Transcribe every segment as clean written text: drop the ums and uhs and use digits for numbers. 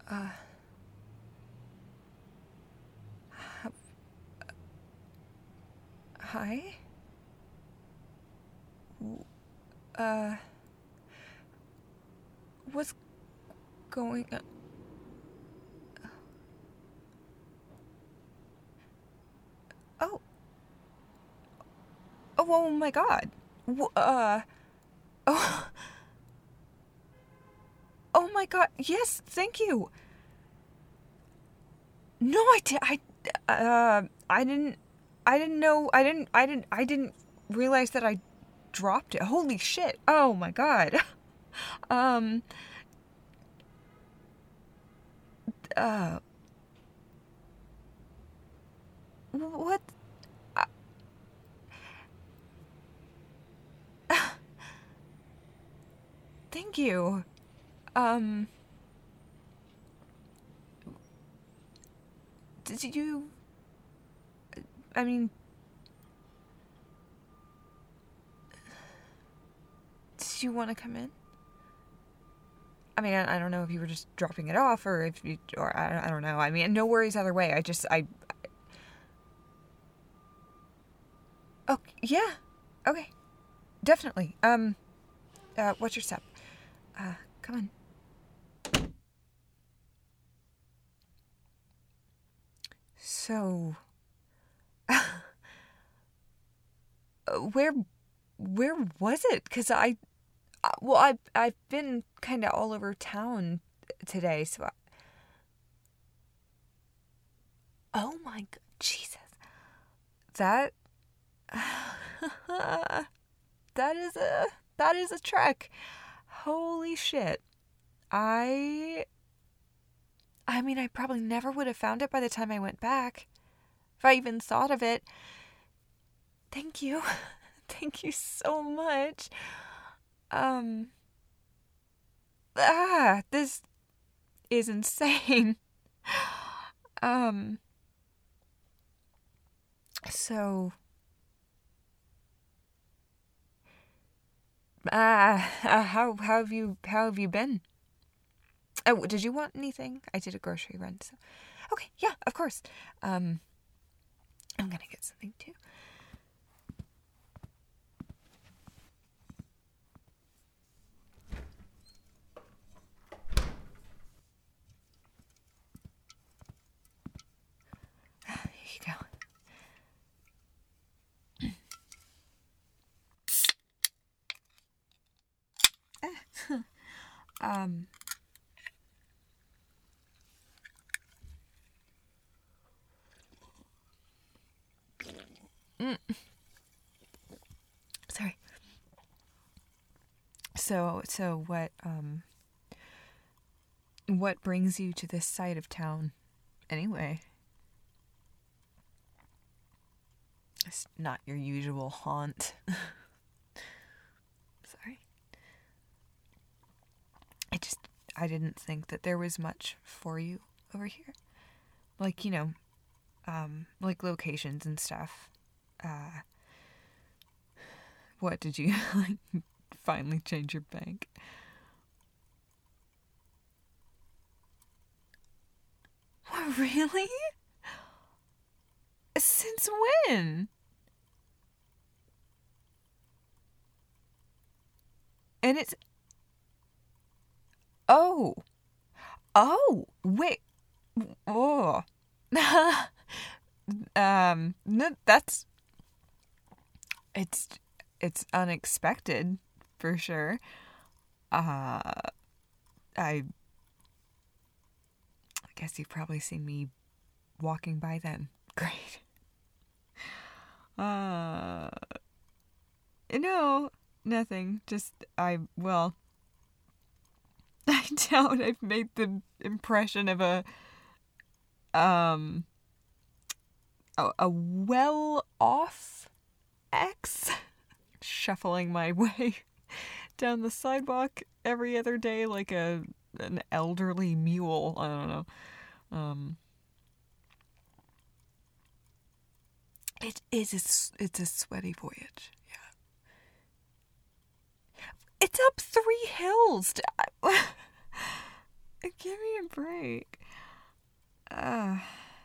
Uh, Hi? Uh, what's going on? Oh, oh my God. Oh, oh my God. Yes, thank you. No, I didn't know, I didn't realize that I dropped it. Holy shit. Oh my God. Um, uh, what? Uh, Thank you. Um, did you, I mean, did you want to come in? I mean, I don't know if you were just dropping it off or if you, or I don't know. I mean, no worries either way. Oh, yeah. Okay. Definitely. What's your step? Come on. So, where was it? Because I've been kind of all over town today, so oh my God, Jesus. That, that is a, that is a trek. Holy shit. I I mean, I probably never would have found it by the time I went back. If I even thought of it. Thank you. Thank you so much. Um, this is insane. Um, so, how have you been? Oh, did you want anything? I did a grocery run, so. Okay, yeah, of course. I'm gonna get something too. Here you go. um, mm, sorry. So what brings you to this side of town anyway? It's not your usual haunt. Sorry. I didn't think that there was much for you over here. Like, like locations and stuff. What did you like finally change your bank? What, really? Since when? And it's oh. Oh, wait. Oh. No, it's it's unexpected for sure. Uh I guess you've probably seen me walking by then. Great. Uh no, nothing. Just well, I doubt I've made the impression of um a well-off ex shuffling my way down the sidewalk every other day like an elderly mule. I don't know. Um, it's a sweaty voyage. Yeah, it's up 3 hills. Give me a break. Uh,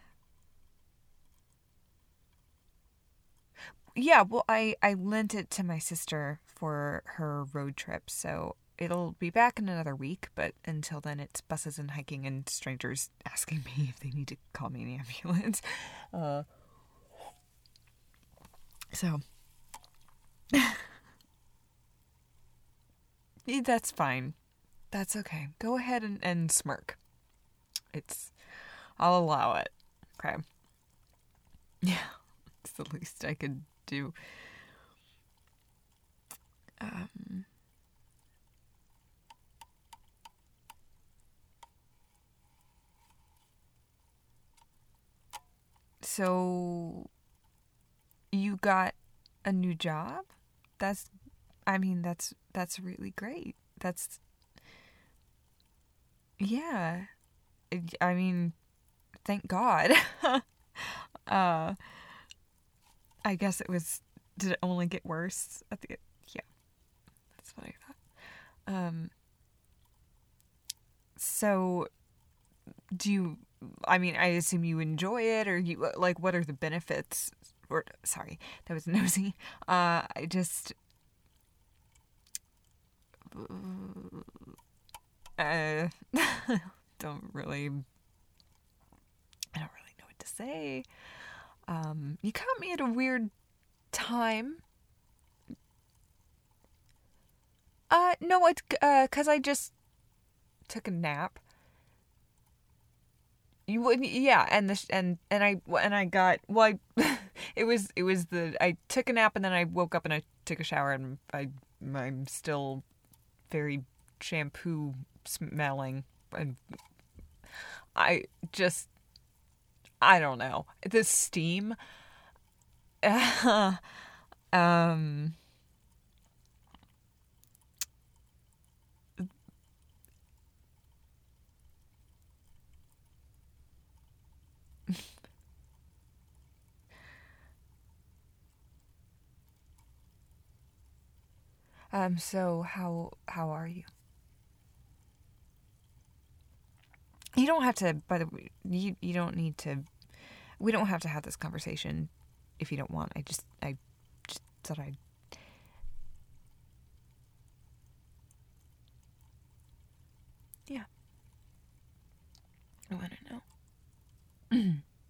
yeah, well, I lent it to my sister for her road trip, so it'll be back in another week, but until then it's buses and hiking and strangers asking me if they need to call me an ambulance. So, that's fine. That's okay. Go ahead and smirk. I'll allow it. Okay. Yeah, it's the least I could do. Um, so you got a new job? That's, I mean, that's really great. Yeah. I mean, thank God. uh, I guess did it only get worse at the, yeah, that's what I thought. So I mean, I assume you enjoy it, or like, what are the benefits? Or, sorry, that was nosy. I just, uh, don't really, I don't really know what to say. You caught me at a weird time. No, it's, 'cause I just took a nap. You wouldn't, yeah, and I got, well, I took a nap and then I woke up and I took a shower and I'm still very shampoo smelling, and I just, I don't know, the steam. um so how are you? You don't have to, by the way, you don't need to, we don't have to have this conversation if you don't want. I just thought I'd, yeah, I want to know.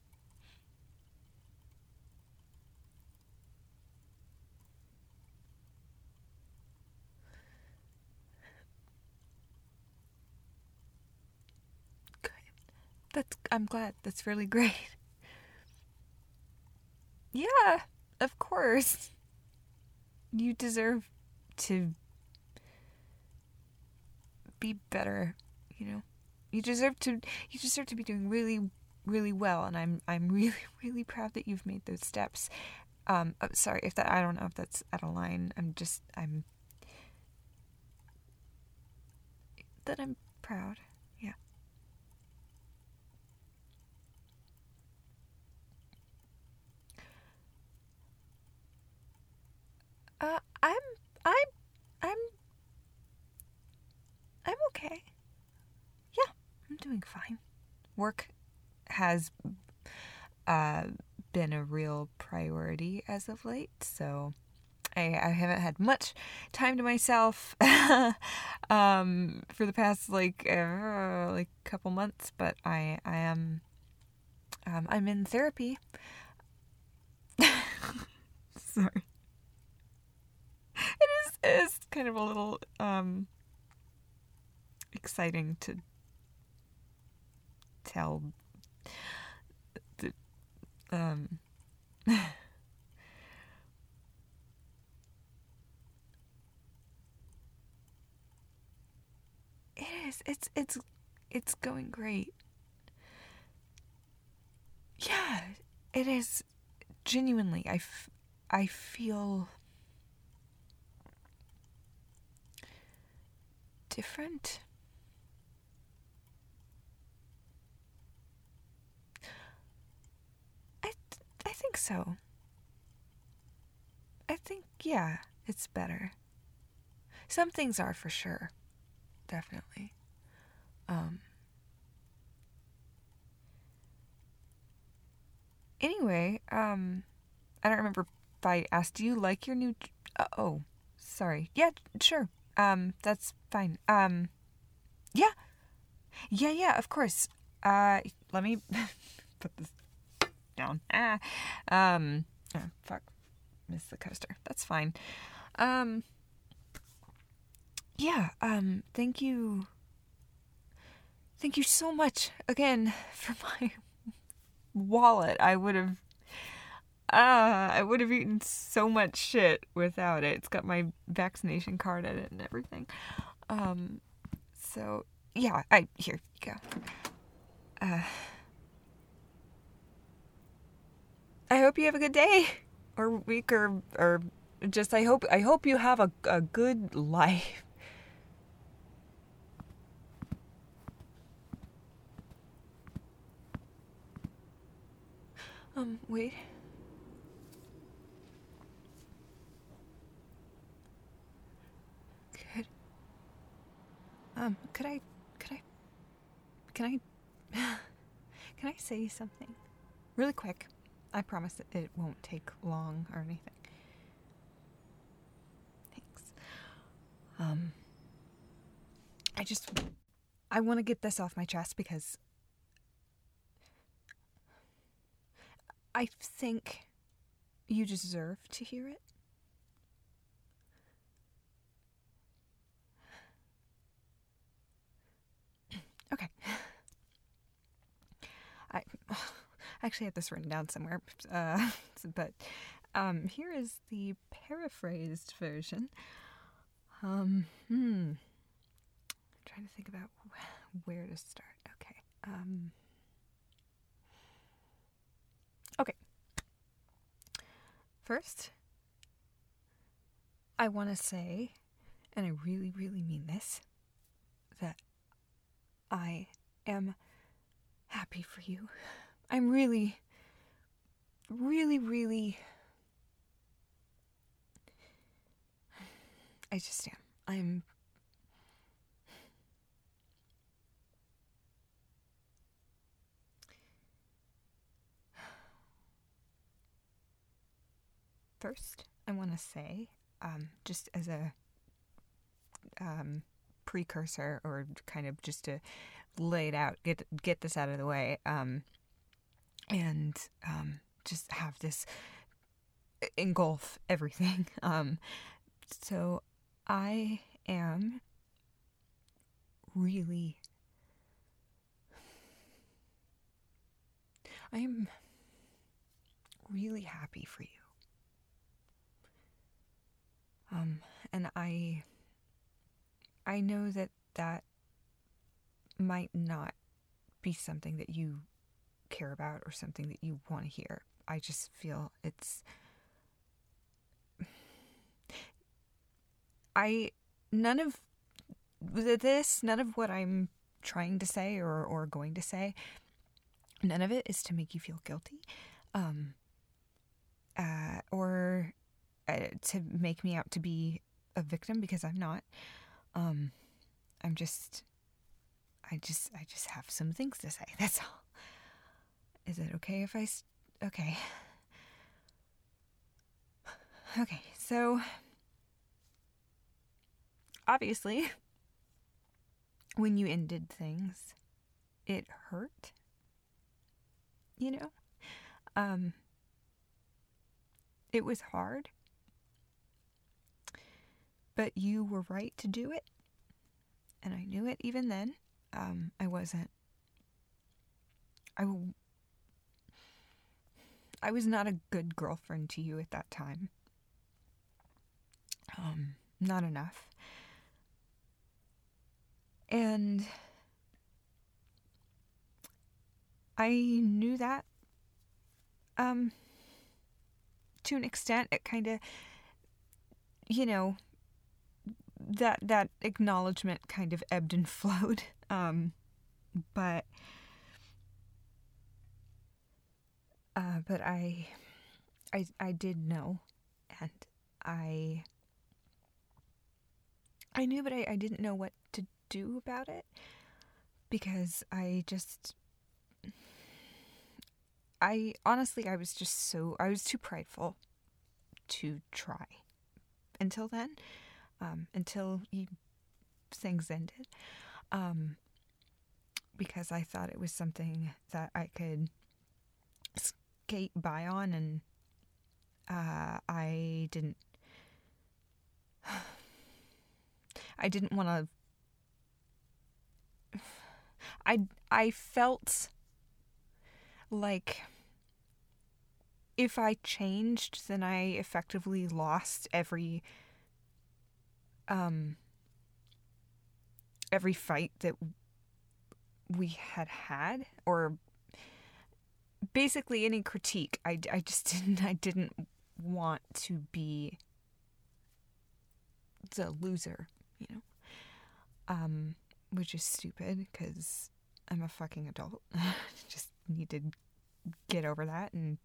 Good. I'm glad. That's really great. Yeah, of course. You deserve to be better, you know. You deserve to be doing really, really well, and I'm really, really proud that you've made those steps. Sorry if that, I don't know if that's out of line. I'm proud. Yeah. Uh, I'm I'm I'm I'm okay. Yeah, I'm doing fine. Work has uh been a real priority as of late, so I haven't had much time to myself for the past like couple months, but I am, I'm in therapy. Sorry. It is kind of a little exciting to tell the um it is, it's going great. Yeah, it is, genuinely. I feel different. I I think so. I think, yeah, it's better. Some things are, for sure. Definitely. Um Anyway, I don't remember if I asked, do you like your new... oh, sorry. Yeah, sure. That's fine. Yeah. Yeah, of course. Let me put this down. Oh, fuck. Missed the coaster. That's fine. Yeah, thank you. Thank you so much again for my wallet. I would have eaten so much shit without it. It's got my vaccination card in it and everything. So yeah, here you go. I hope you have a good day or week or just I hope you have a good life. Wait. Good. Can I say something? Really quick. I promise that it won't take long or anything. Thanks. I want to get this off my chest because I think you deserve to hear it. Okay. I actually had this written down somewhere, but here is the paraphrased version. I'm trying to think about where to start. Okay. Okay. First, I want to say, and I really, really mean this, that I am happy for you. I'm really, really, really... I just am. First, I want to say, just as a precursor, or kind of just to lay it out, get this out of the way, and just have this engulf everything. So I am really... really happy for you. And I know that might not be something that you care about or something that you want to hear. I just feel none of what I'm trying to say or going to say, none of it is to make you feel guilty, or to make me out to be a victim, because I'm not. I just have some things to say. That's all. Is it okay if okay. Okay, so obviously when you ended things, it hurt. You know? It was hard. But you were right to do it. And I knew it even then. I was not a good girlfriend to you at that time. Not enough. And I knew that, to an extent. It kind of, that acknowledgement kind of ebbed and flowed. But I did know, and I knew, but I didn't know what to do about it, because I I was too prideful to try until then, until things ended, because I thought it was something that I could skate by on, and I didn't want to. I felt like if I changed, then I effectively lost every fight that we had, or basically any critique. I didn't want to be the loser, which is stupid because I'm a fucking adult. Just need to get over that. And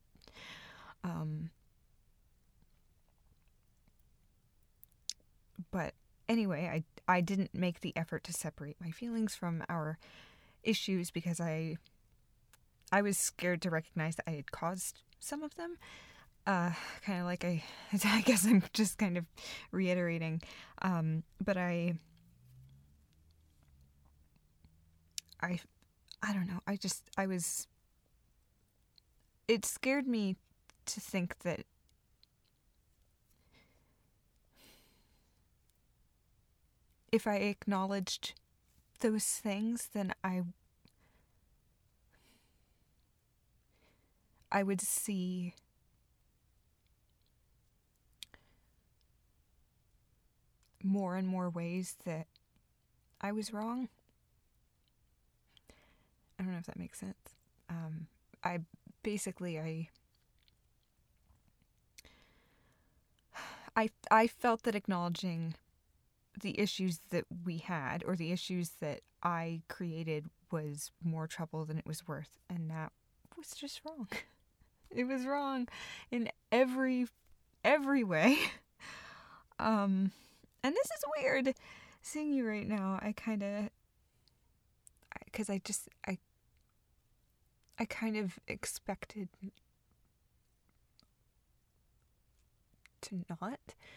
but anyway, I didn't make the effort to separate my feelings from our issues because I was scared to recognize that I had caused some of them. Kind of like I guess I'm just kind of reiterating, but I don't know. It scared me to think that if I acknowledged those things, then I would see more and more ways that I was wrong. I don't know if that makes sense. I felt that acknowledging the issues that we had, or the issues that I created, was more trouble than it was worth, and that was just wrong. It was wrong in every way. And this is weird seeing you right now. Because I kind of expected to not.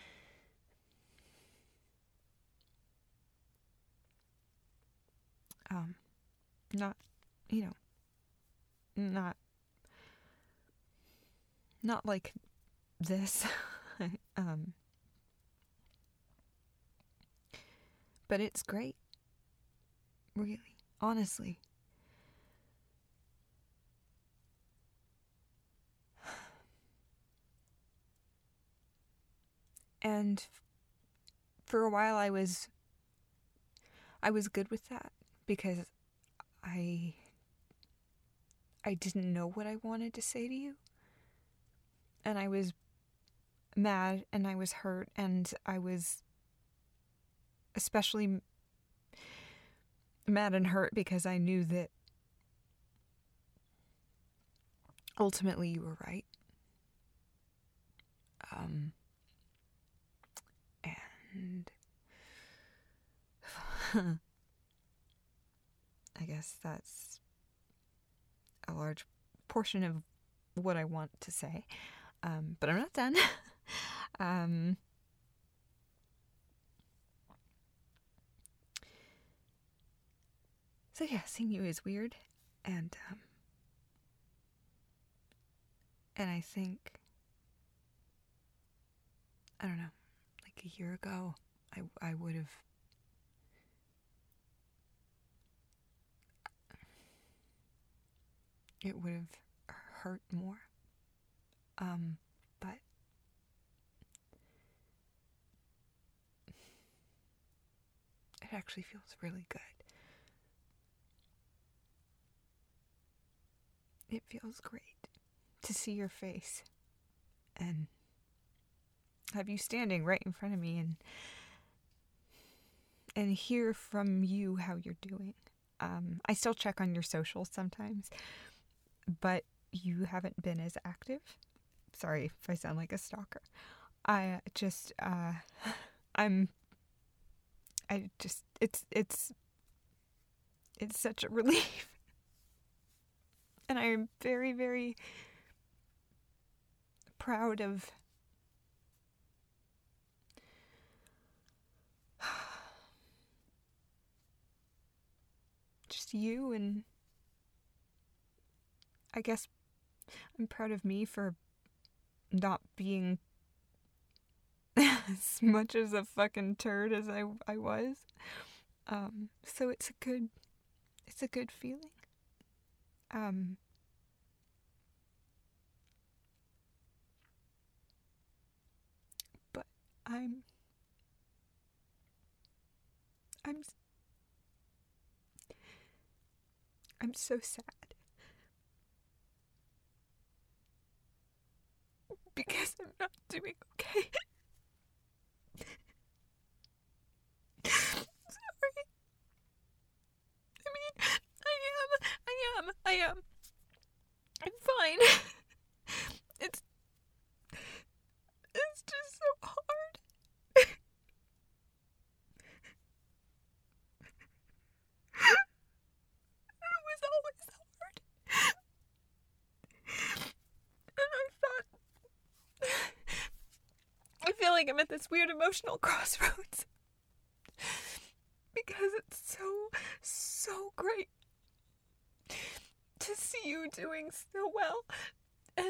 Not, not like this. But it's great. Really, honestly. And for a while I was good with that, because I didn't know what I wanted to say to you. And I was mad, and I was hurt, and I was especially mad and hurt because I knew that ultimately you were right. And I guess that's a large portion of what I want to say. But I'm not done. So yeah, seeing you is weird, and I think, I don't know, like a year ago, I would have, it would have hurt more, but it actually feels really good. It feels great to see your face and have you standing right in front of me, and hear from you how you're doing. I still check on your socials sometimes, but you haven't been as active. Sorry if I sound like a stalker. It's such a relief. And I am very, very proud of just you, and I guess I'm proud of me for not being as much as a fucking turd as I was. So it's a good feeling. But I'm so sad because I'm not doing okay. Sorry. I mean, I am. I'm fine. It's just so hard. It was always hard. And I feel like I'm at this weird emotional crossroads. Because it's so great to see you doing so well, and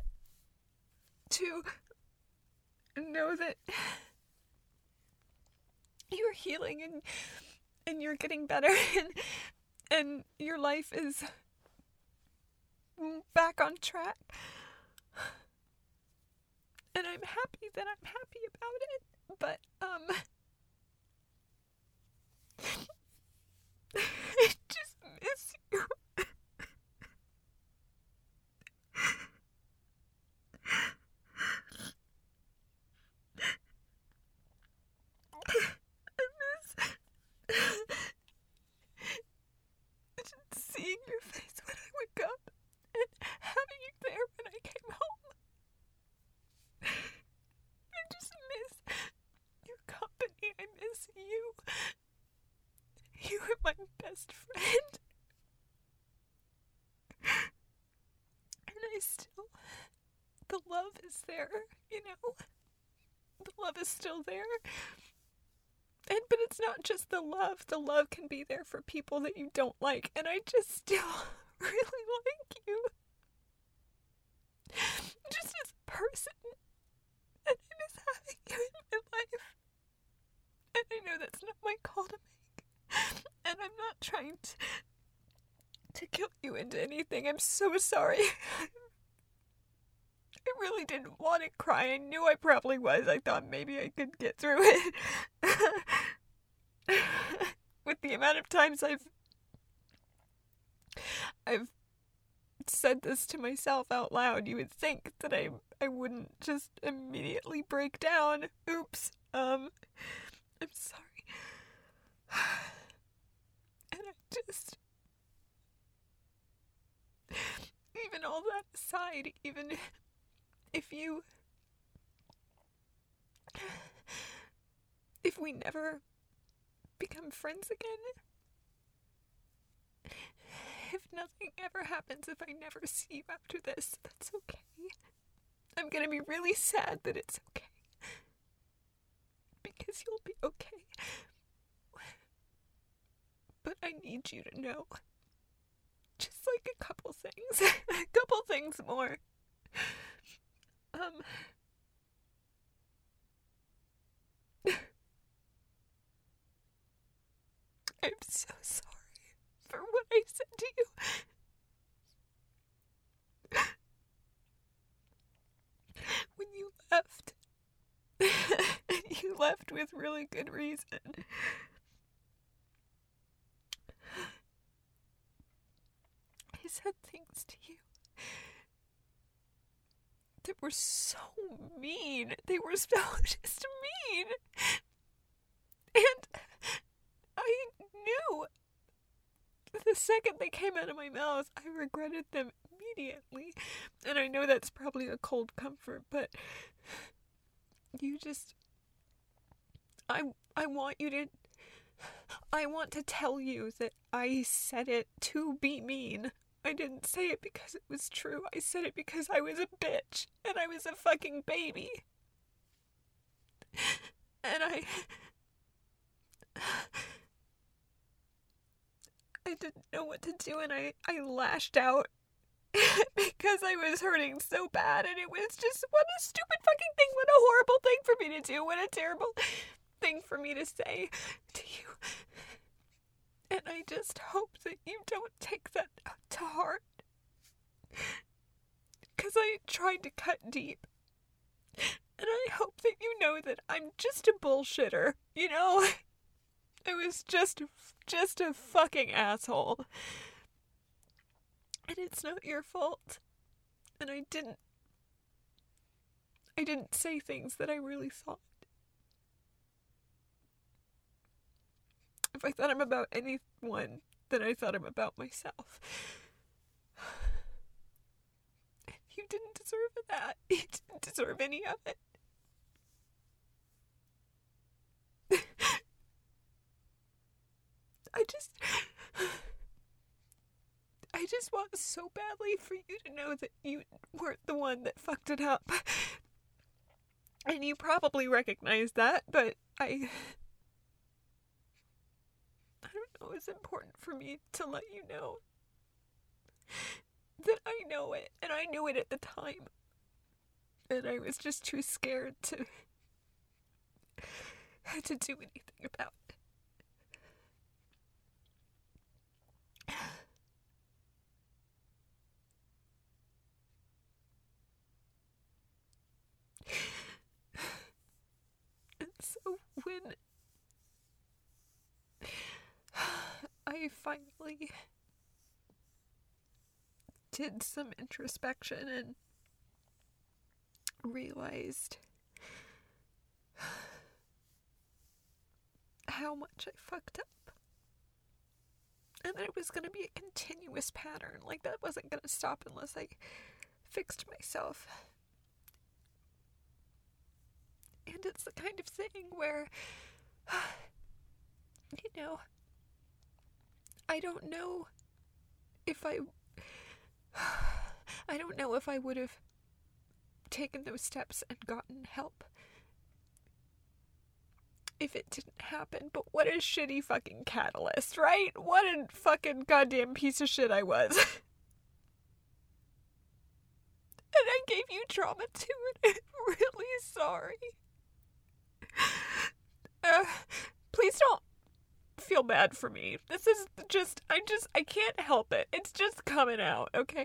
to know that you're healing and you're getting better, and your life is back on track. And I'm happy that I'm happy about it, but I just miss you. Seeing your face when I wake up and having you there when I came home. I just miss your company. I miss you. You are my best friend. And the love is there, you know? The love is still there. But it's not just the love. The love can be there for people that you don't like. And I just still really like you. Just as a person. And I miss having you in my life. And I know that's not my call to make. And I'm not trying to guilt you into anything. I'm so sorry. I really didn't want to cry. I knew I probably was. I thought maybe I could get through it. With the amount of times I've said this to myself out loud, you would think that I wouldn't just immediately break down. Oops. I'm sorry. And I just... Even all that aside, even if we never become friends again, if nothing ever happens, if I never see you after this, that's okay. I'm gonna be really sad that it's okay. Because you'll be okay. But I need you to know. Just like a couple things. A couple things more. I'm so sorry for what I said to you. When you left. And you left with really good reason. I said things to you that were so mean. They were so just mean. And I knew the second they came out of my mouth, I regretted them immediately. And I know that's probably a cold comfort, but you just... I want to tell you that I said it to be mean. I didn't say it because it was true. I said it because I was a bitch and I was a fucking baby. And I didn't know what to do, and I lashed out because I was hurting so bad, and it was just, what a stupid fucking thing, what a horrible thing for me to do, what a terrible thing for me to say to you. And I just hope that you don't take that to heart, because I tried to cut deep. And I hope that you know that I'm just a bullshitter, you know? I was just a fucking asshole. And it's not your fault. And I didn't say things that I really thought. If I thought I'm about anyone, then I thought I'm about myself. You didn't deserve that. You didn't deserve any of it. I just want so badly for you to know that you weren't the one that fucked it up. And you probably recognize that, but I don't know, it's important for me to let you know that I know it, and I knew it at the time. And I was just too scared to do anything about it. And so when I finally did some introspection and realized how much I fucked up, and that it was going to be a continuous pattern, like that wasn't going to stop unless I fixed myself. And it's the kind of thing where, you know, I don't know if I would have taken those steps and gotten help if it didn't happen, but what a shitty fucking catalyst, right? What a fucking goddamn piece of shit I was. And I gave you trauma too, and I'm really sorry. Please don't feel bad for me. This is just, I can't help it. It's just coming out, okay?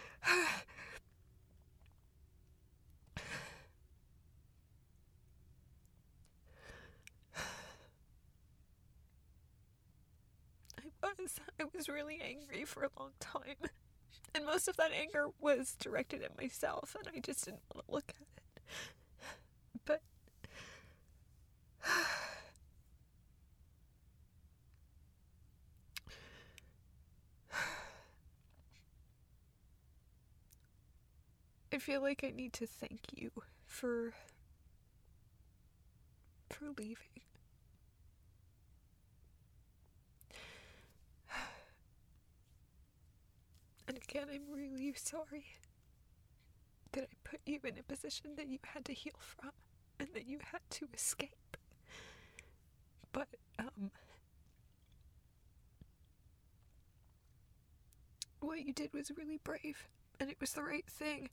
I was really angry for a long time. And most of that anger was directed at myself, and I just didn't want to look at it. But I feel like I need to thank you for leaving. And again, I'm really sorry that I put you in a position that you had to heal from and that you had to escape. But, what you did was really brave, and it was the right thing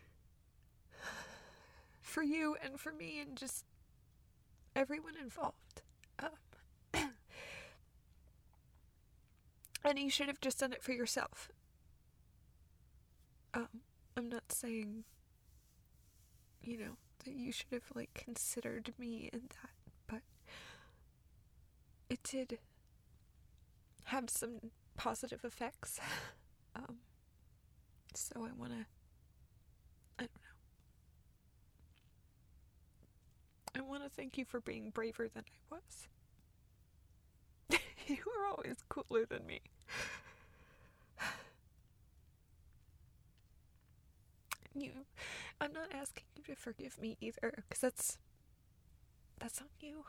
for you and for me and just everyone involved. And you should have just done it for yourself. I'm not saying, you know, that you should have, like, considered me in that, but it did have some positive effects. So I don't know. I want to thank you for being braver than I was. You were always cooler than me. I'm not asking you to forgive me either, because that's on you.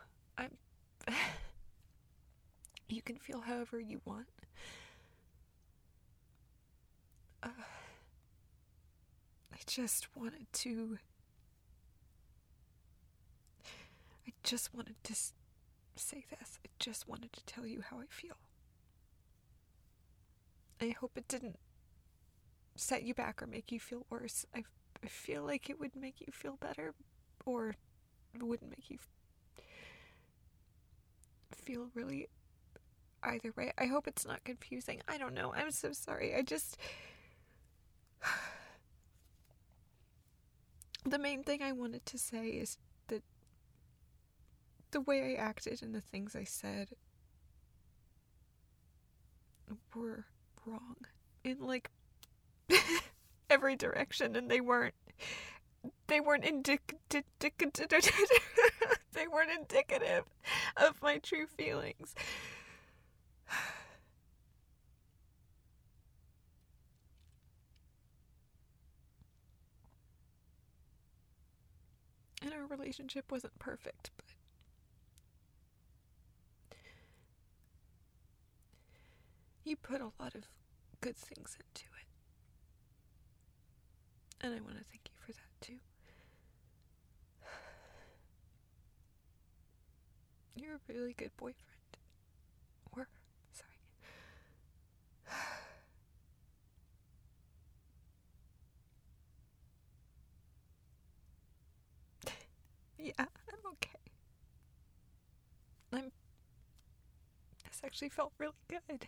You can feel however you want. just wanted to say this. I just wanted to tell you how I feel. I hope it didn't set you back or make you feel worse. I feel like it would make you feel better, or it wouldn't make you feel really either way. I hope it's not confusing. I don't know. I'm so sorry. The main thing I wanted to say is that the way I acted and the things I said were wrong in, like, every direction, and they weren't indicative they weren't indicative of my true feelings. And our relationship wasn't perfect, but you put a lot of good things into it. And I want to thank you for that too. You're a really good boyfriend. Sorry. Yeah, I'm okay. This actually felt really good.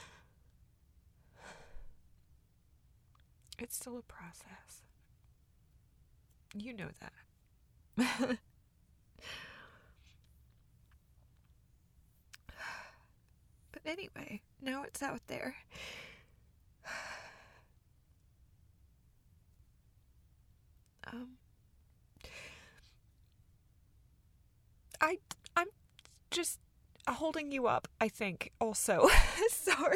It's still a process. You know that. But anyway, now it's out there. I'm just holding you up, I think, also. Sorry.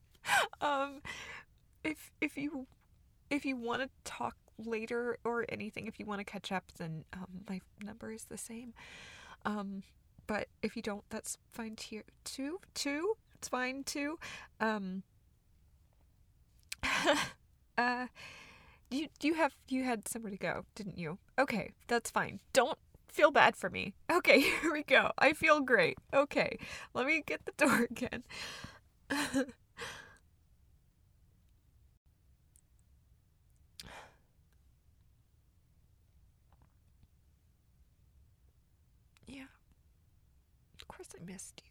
If you want to talk later or anything, if you want to catch up, then my number is the same. But if you don't, that's fine too. It's fine too. You had somewhere to go, didn't you? Okay, that's fine. Don't feel bad for me. Okay, here we go. I feel great. Okay, let me get the door again. Yeah, of course I missed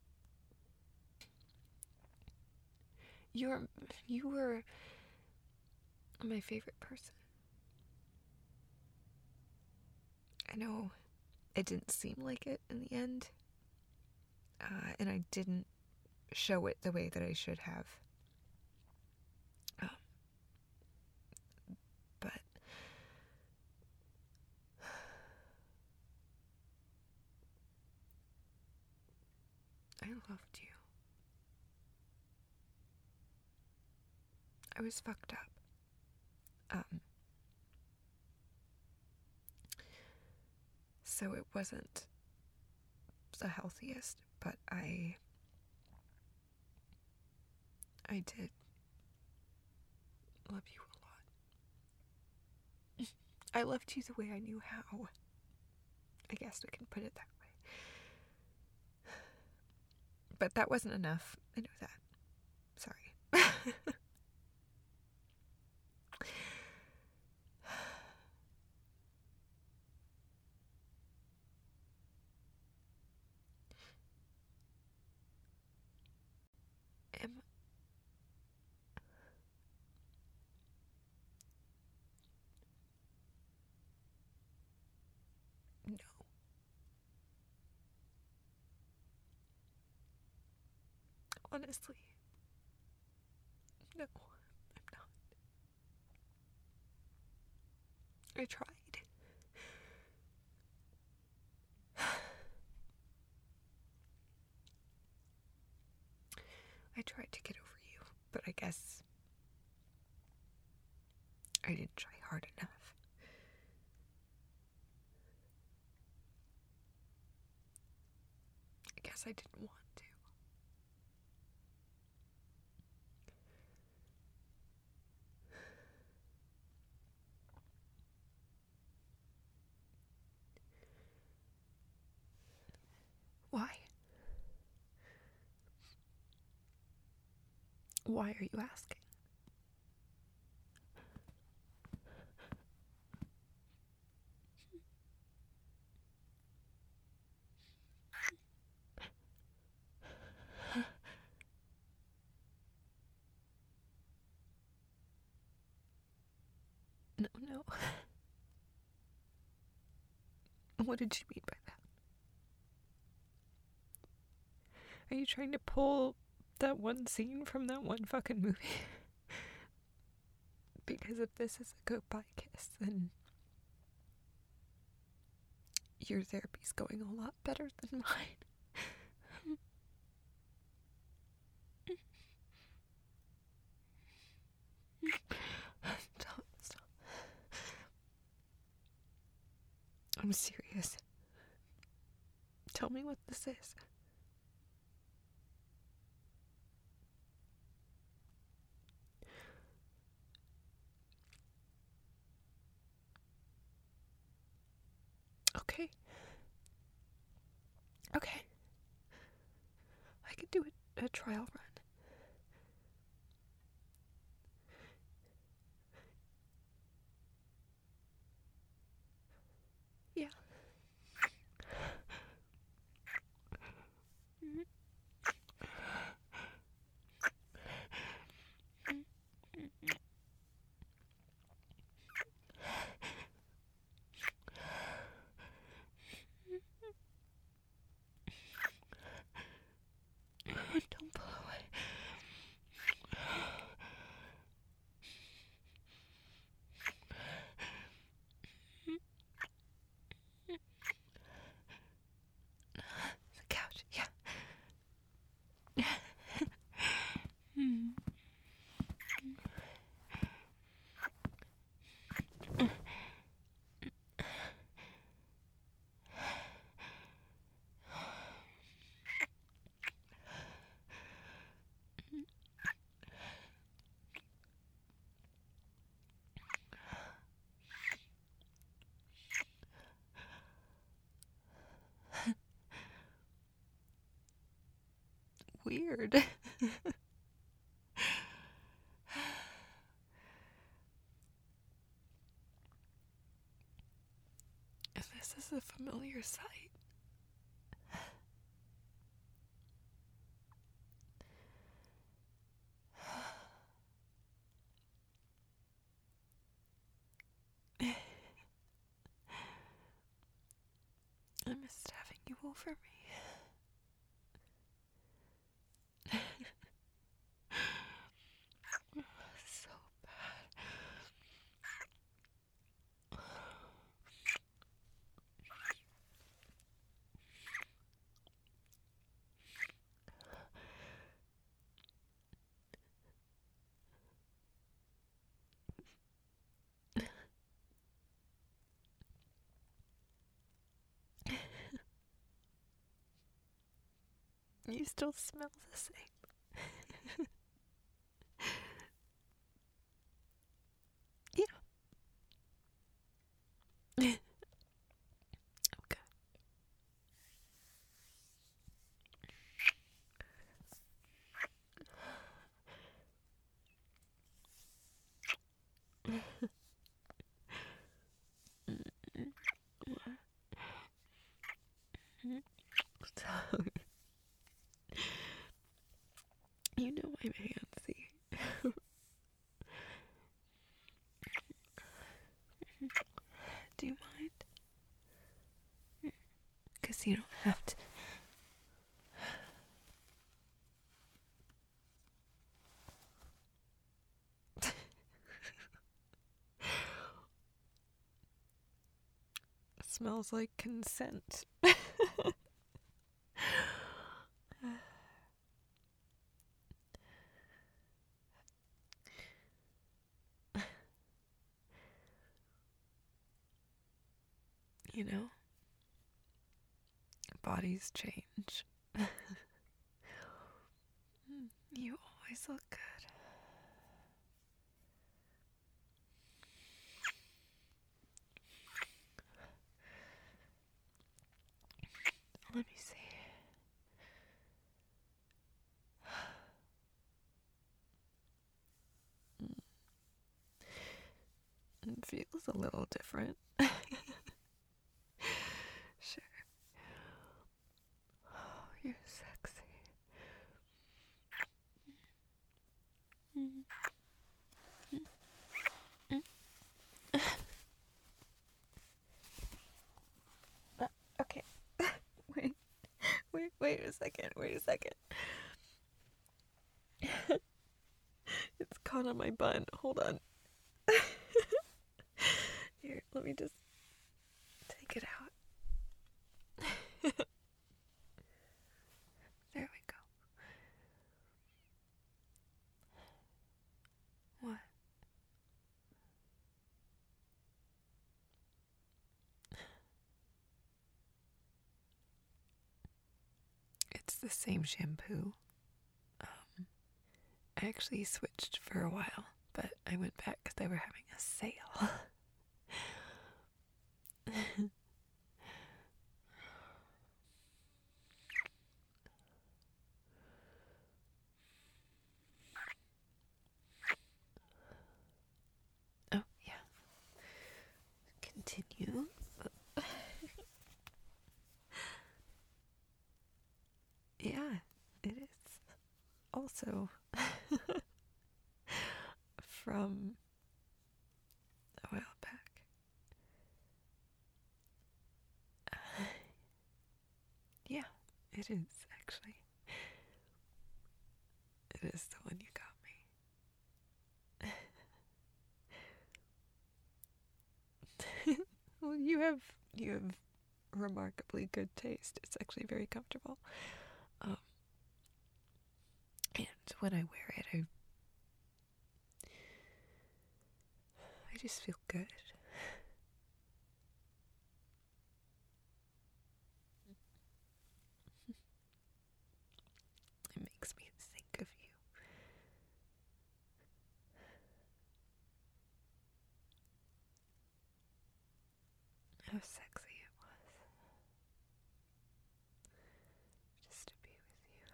you. You were my favorite person. I know it didn't seem like it in the end, and I didn't show it the way that I should have. But I loved you. I was fucked up. So it wasn't the healthiest, but I did love you a lot. I loved you the way I knew how. I guess we can put it that way. But that wasn't enough. I know that. Sorry. No. Honestly. No, I'm not. I tried. I tried to get over you, but I guess I didn't try hard enough. I guess I didn't want to. Why are you asking? No. What did you mean by that? Are you trying to pull that one scene from that one fucking movie? Because if this is a goodbye kiss, then your therapy's going a lot better than mine. Stop. I'm serious. Tell me what this is. Okay. I could do a trial run. Yeah. Don't pull away. The couch, yeah. Weird. This is a familiar sight. I missed having you over me. So bad. You still smell the same. Yeah. Okay. So, you know I'm handsy. Do you mind? Because you don't have to. It smells like consent. You know, bodies change. You always look good. Let me see. feels a little different. Sure. Oh, you're sexy. Okay. Wait a second. It's caught on my bun. Hold on. Here, let me just take it out. There we go. What? It's the same shampoo. I actually switched for a while, but I went back because they were having a sale. Oh, yeah. Continue. Yeah, it is. Also, from a while back. Yeah, it is, actually. It is the one you got me. Well, you have remarkably good taste. It's actually very comfortable. And when I wear it, I just feel good. It makes me think of you. How sexy it was just to be with you.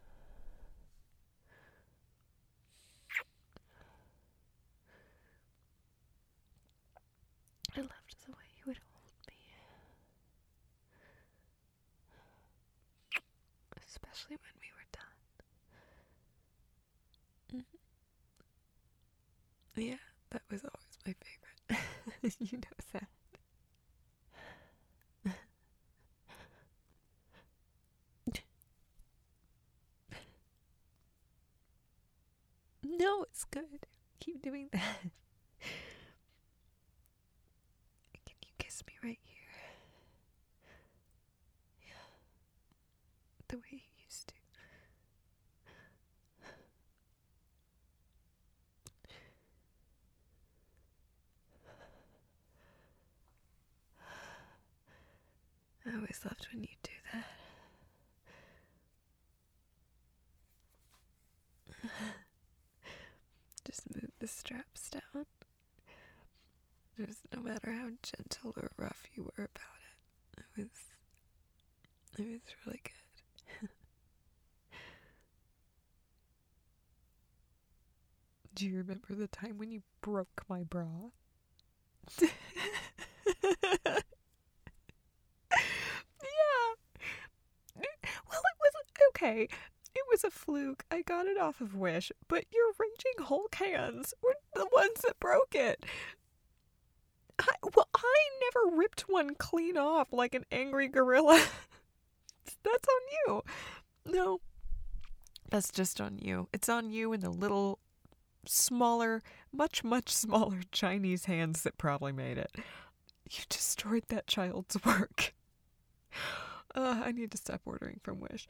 I loved the way you would hold me. Especially when we were done. Yeah, that was always my favorite. You know that. No, it's good. Keep doing that. Can you kiss me right here? Yeah. The way you used to. I always loved when you do that. Just move the straps down. Just no matter how gentle or rough you were about it, it was really good. Do you remember the time when you broke my bra? Yeah. Well, it was okay. It was a fluke. I got it off of Wish, but your Raging Hulk hands were the ones that broke it. I never ripped one clean off like an angry gorilla. That's on you. No, that's just on you. It's on you and the little smaller, much, much smaller Chinese hands that probably made it. You destroyed that child's work. I need to stop ordering from Wish.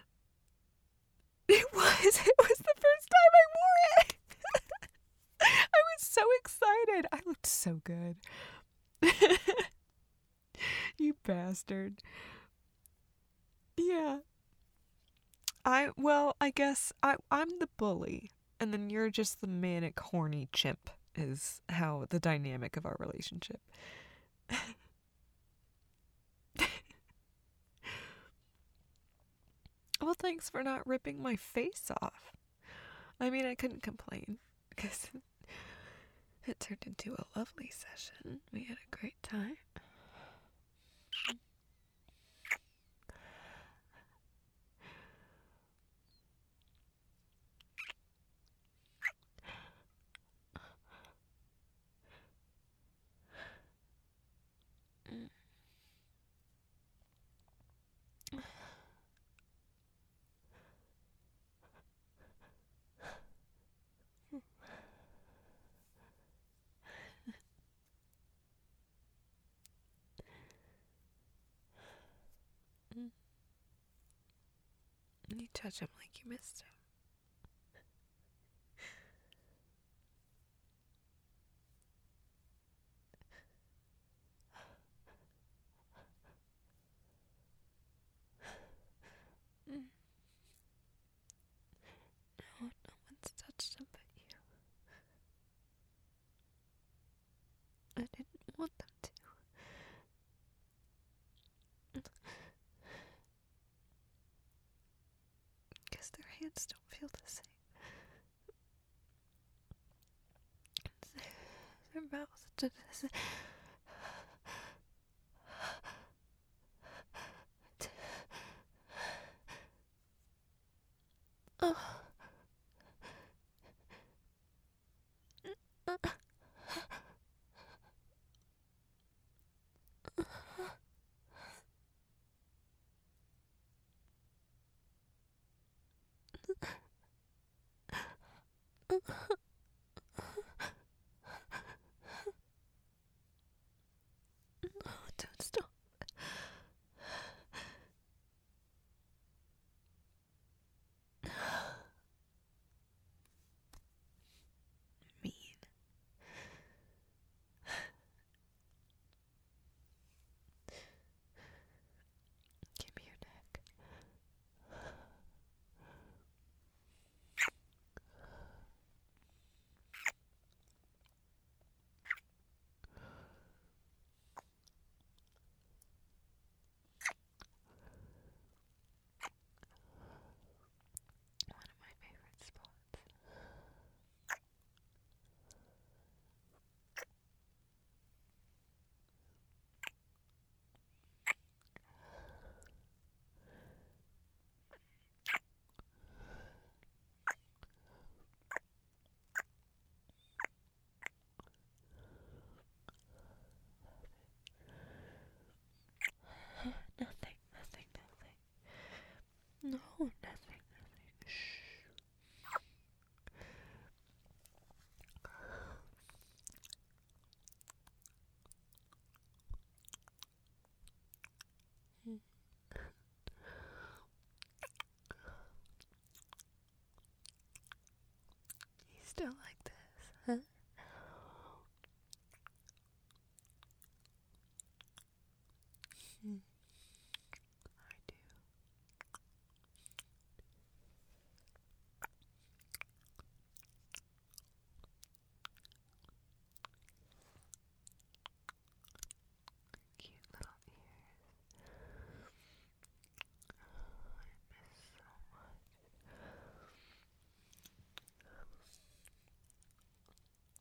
It was the first time I wore it. I was so excited. I looked so good. You bastard. Yeah. I guess I'm the bully, and then you're just the manic, horny chimp, is how the dynamic of our relationship. Well, thanks for not ripping my face off. I mean, I couldn't complain, because It turned into a lovely session. We had a great time. You touch him like you missed him. No one's touched him but you. I didn't want them to. Because their hands don't feel the same. Their mouths just... Oh. Don't stop. Mean. Give me your neck. One of my favorite spots. Nothing. No, nothing. Shh. You still like this, huh? I do. Cute little ears. I miss so much.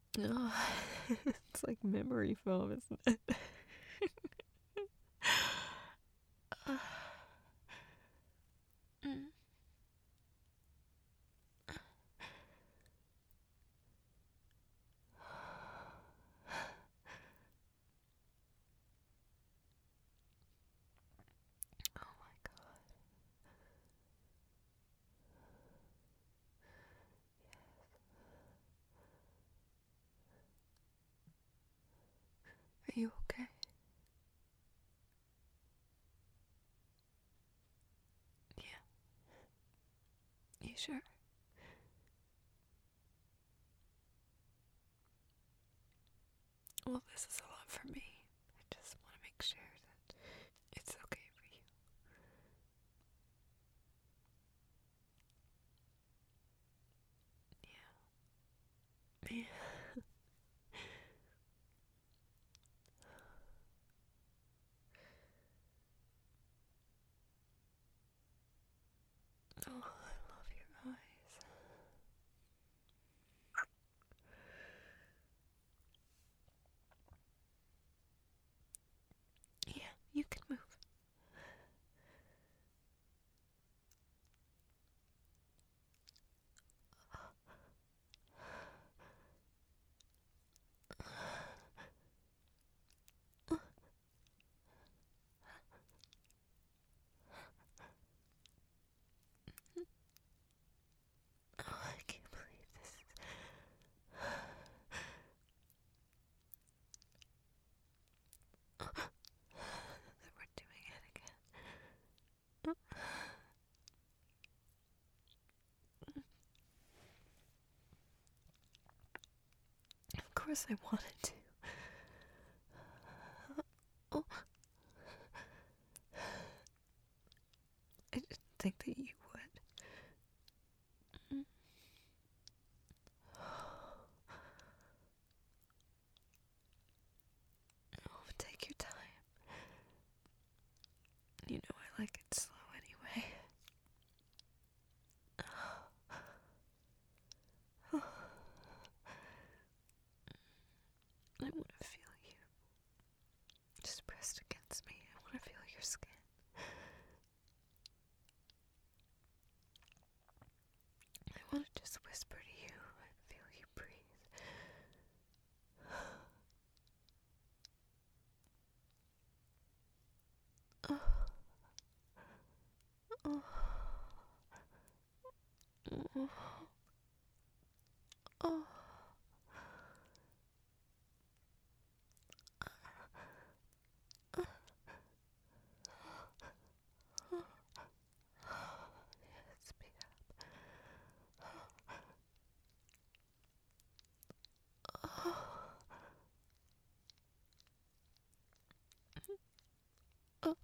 Oh, it's like memory foam, isn't it? Mm. Oh my god. Are you okay? Yeah. You sure? Well, this is a lot for me. I just want to make sure that it's okay for you. Yeah. Oh, I love your eyes. Yeah, you can move. Oh, I can't believe this. That we're doing it again. Of course I wanted to. Oh, I didn't think that you would. Oh, take your time. You know I like it slow anyway. I want to feel you just pressed against me. I want to feel your skin. I want to just whisper to you and feel you breathe. Oh, oh, oh, oh. Yeah, speed up. Oh,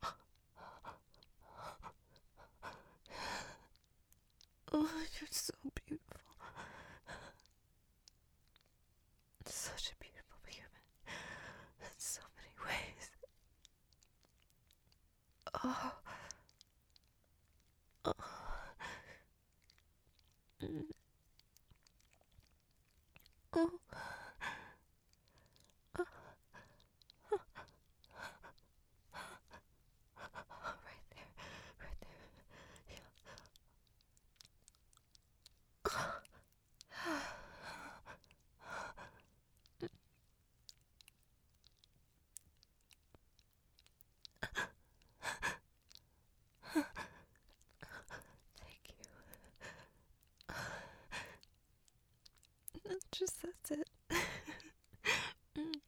oh, you're so beautiful. Such a beautiful human in so many ways. Oh, oh. Mm. Oh, right there, right there. Thank you. That's it. Mm.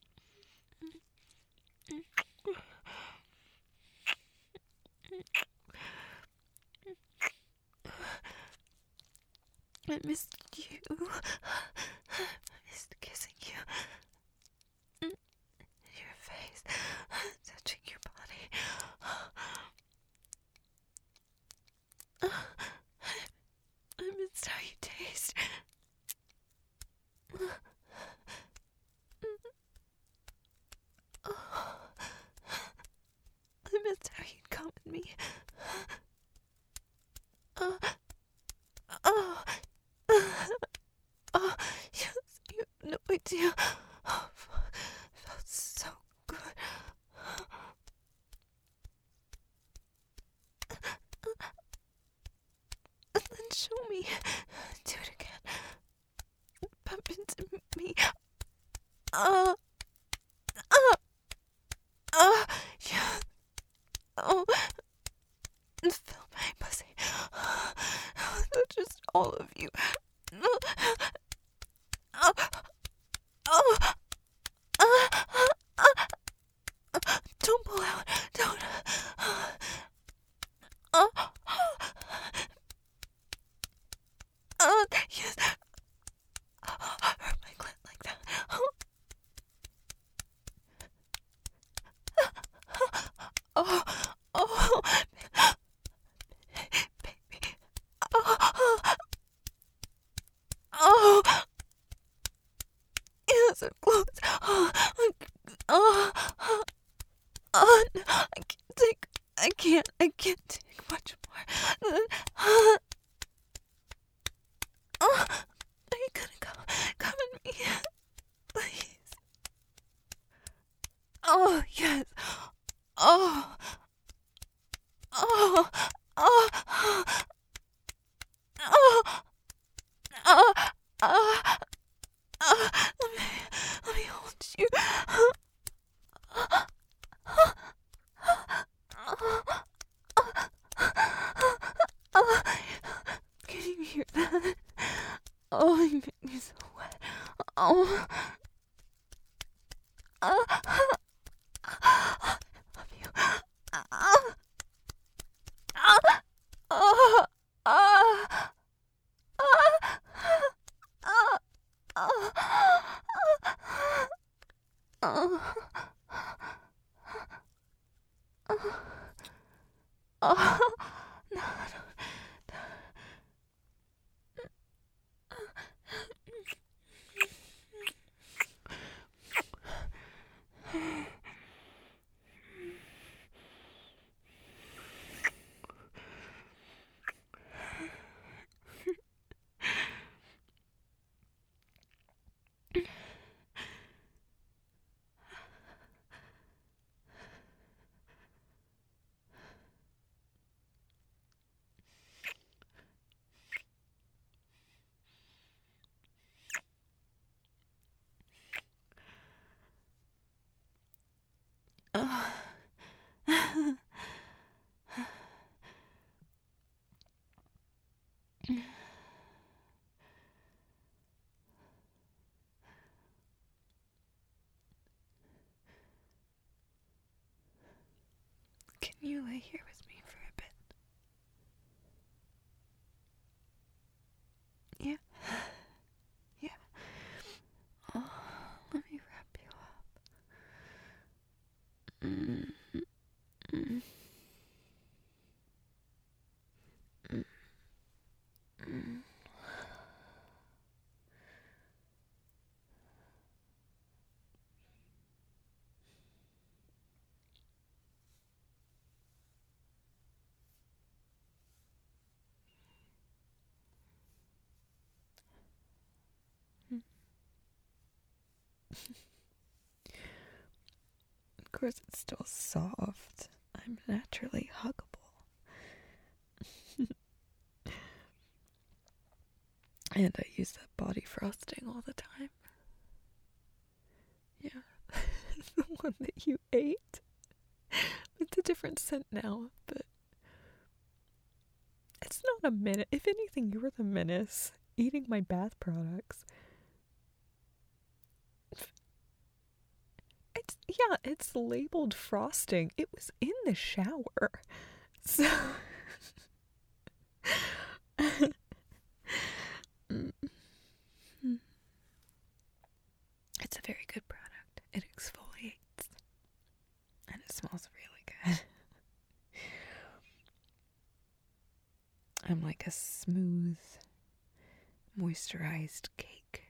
I missed you. I missed kissing you. Your face, touching your body. I missed how you taste. I missed how you'd come at me. Oh, oh, oh, yes, you know I do. Oh, fuck. Felt so good. And then show me. Do it again. Bump into me. Yeah. Oh. And feel my pussy. Just all of you. Don't pull out. Don't. Yes. Hurt my clit like that. Oh, baby. Oh, yes, I'm close. No, I can't take much more. Are you gonna come at me, please? Oh, yes. Oh, oh, oh, oh, oh, let me hold you. Can you hear that? Oh, you make me so wet. Oh. Love you. No. Can you lay here with me for a bit? Yeah. Yeah. Oh, let me wrap you up. Mm. Of course, it's still soft. I'm naturally huggable. And I use that body frosting all the time. Yeah. The one that you ate. It's a different scent now, but it's not a menace. If anything, you're the menace. Eating my bath products. It's labeled frosting. It was in the shower. So it's a very good product. It exfoliates. And it smells really good. I'm like a smooth, moisturized cake.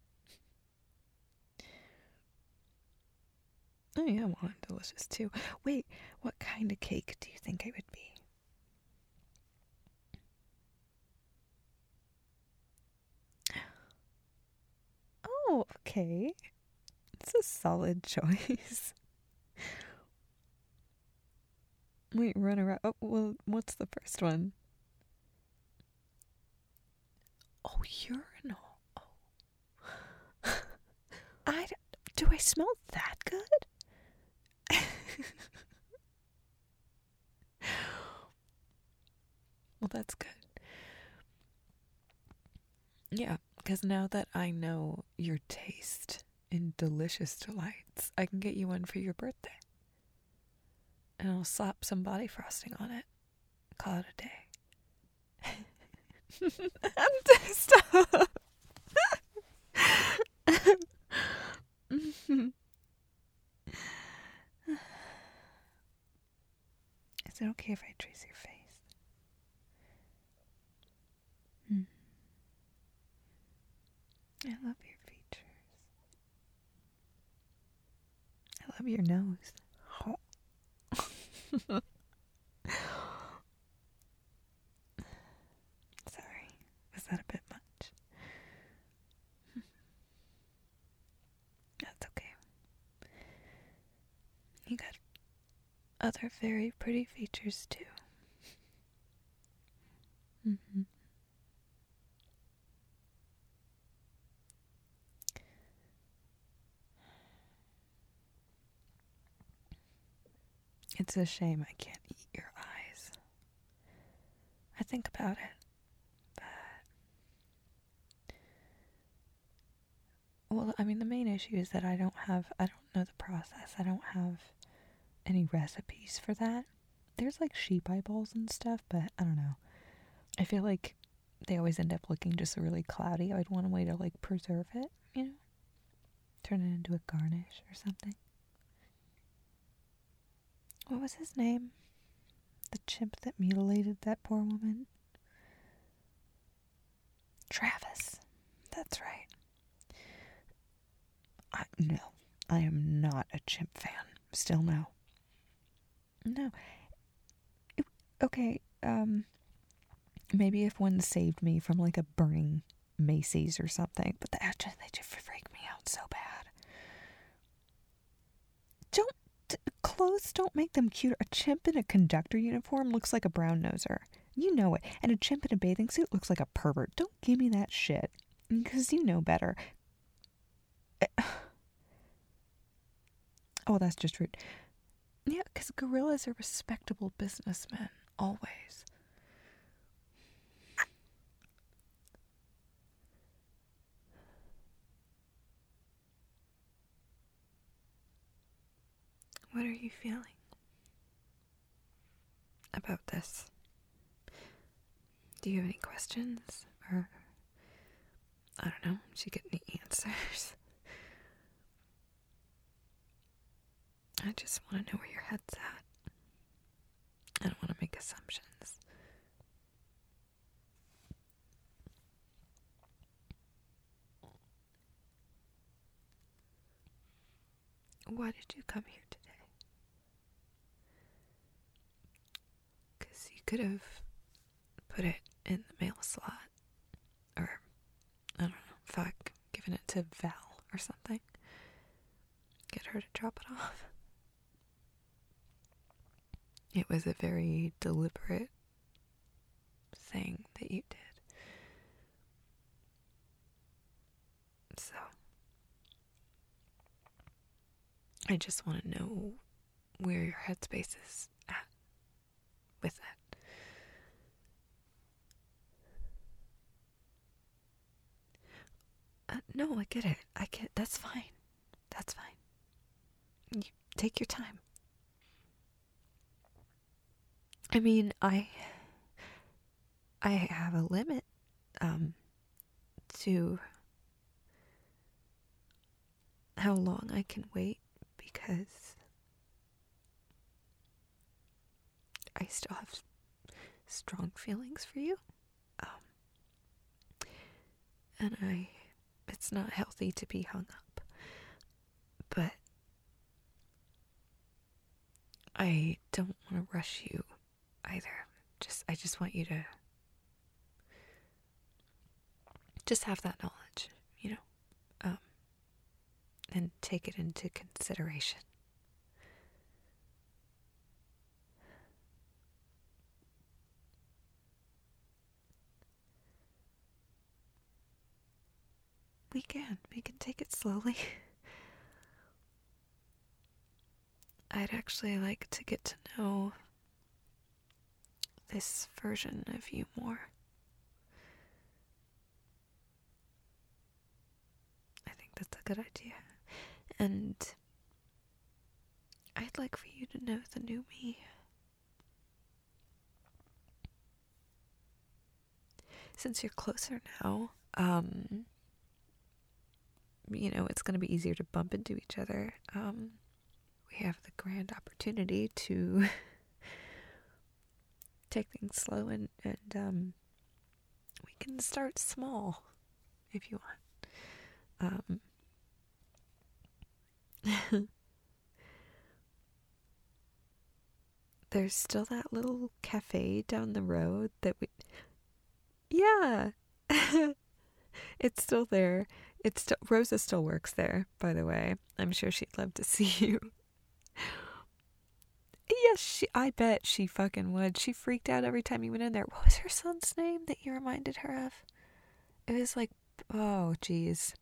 Oh yeah, well, I'm delicious too. Wait, what kind of cake do you think I would be? Oh, okay. It's a solid choice. Wait, run around. Oh, well, what's the first one? Oh, urinal. Oh. Do I smell that good? Well, that's good. Yeah, because now that I know your taste in delicious delights, I can get you one for your birthday. And I'll slap some body frosting on it. Call it a day. Stop. Is it okay if I trace your face? I love your features. I love your nose. Oh. Sorry, was that a bit much? That's okay. You got other very pretty features too. Mm-hmm. It's a shame I can't eat your eyes. I think about it, but... Well, I mean, the main issue is that I don't know the process. I don't have any recipes for that. There's like sheep eyeballs and stuff, but I don't know. I feel like they always end up looking just really cloudy. I'd want a way to like preserve it, you know? Turn it into a garnish or something. What was his name? The chimp that mutilated that poor woman? Travis. That's right. No, I am not a chimp fan. Still no. No. Okay, maybe if one saved me from like a burning Macy's or something, but they just freak me out so bad. Clothes don't make them cute. A chimp in a conductor uniform looks like a brown noser. You know it. And a chimp in a bathing suit looks like a pervert. Don't give me that shit. Because you know better. Oh, that's just rude. Yeah, because gorillas are respectable businessmen. Always. What are you feeling about this? Do you have any questions? Or, I don't know, did you get any answers? I just want to know where your head's at. I don't want to make assumptions. Why did you come here today? Because you could have put it in the mail slot. Or, I don't know, given it to Val or something. Get her to drop it off. It was a very deliberate thing that you did. So, I just want to know where your headspace is at with it. No, I get it. That's fine. That's fine. You take your time. I mean, I have a limit, to how long I can wait because I still have strong feelings for you. And it's not healthy to be hung up. But I don't want to rush you either. I just want you to just have that knowledge, you know. take it into consideration. We can take it slowly. I'd actually like to get to know this version of you more. I think that's a good idea. And I'd like for you to know the new me. Since you're closer now, it's going to be easier to bump into each other. We have the grand opportunity to take things slow and we can start small if you want. There's still that little cafe down the road that yeah. It's still there. Rosa still works there, by the way. I'm sure she'd love to see you. Yes, I bet she fucking would. She freaked out every time you went in there. What was her son's name that you reminded her of? It was like, oh, geez.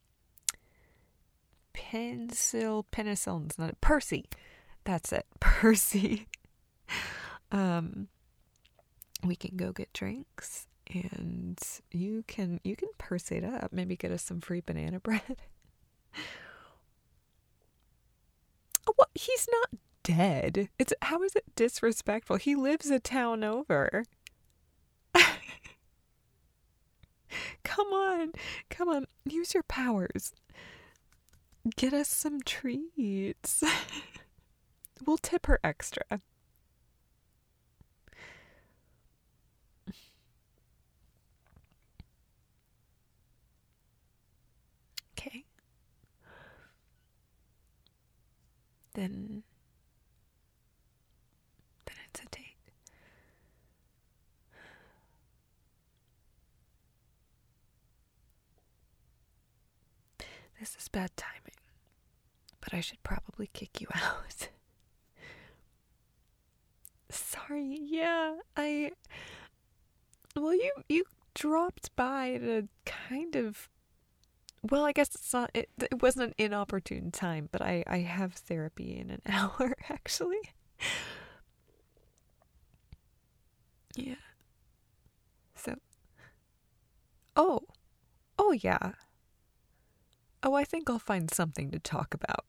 Penicillin's not Percy. That's it. Percy. We can go get drinks and you can purse it up. Maybe get us some free banana bread. What? He's not dead. How is it disrespectful? He lives a town over. Come on. Use your powers. Get us some treats. We'll tip her extra. Okay. Then it's a date. This is bad timing, but I should probably kick you out. Sorry, yeah, you dropped by to kind of, well, I guess it wasn't an inopportune time, but I have therapy in an hour, actually. Yeah. So, oh yeah. Oh, I think I'll find something to talk about.